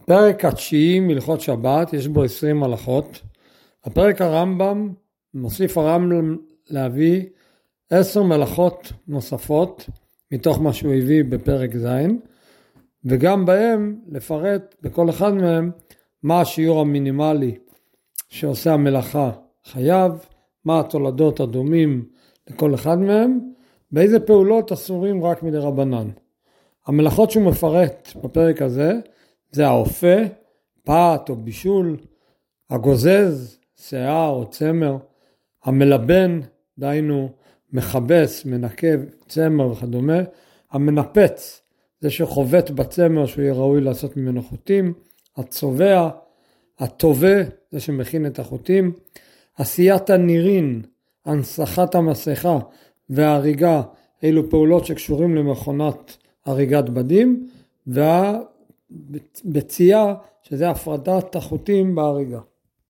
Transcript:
הפרק התשיעי מלכות שבת, יש בו 20 הלכות. הפרק הרמב"ם מוסיף הרמב"ם להביא 10 מלאכות נוספות מתוך מה שהוא הביא בפרק ז', וגם בהם לפרט בכל אחד מהם מה השיעור המינימלי שעושה המלאכה חייב, מה התולדות הדומים לכל אחד מהם, באיזה פעולות אסורים רק מדרבנן. המלאכות שהוא מפרט בפרק הזה זה האופה, פת או בישול, הגוזז, שיער או צמר, המלבן, דהיינו מכבס, מנקב, צמר וכדומה, המנפץ, זה שחובט בצמר שהוא יהיה ראוי לעשות ממנו חוטים, הצובע, הטובה, זה שמכין את החוטים, עשיית הנירין, הנסחת המסכה וההריגה, אלו פעולות שקשורים למכונת הריגת בדים, והבצייה, שזה הפרדת החוטים בהריגה.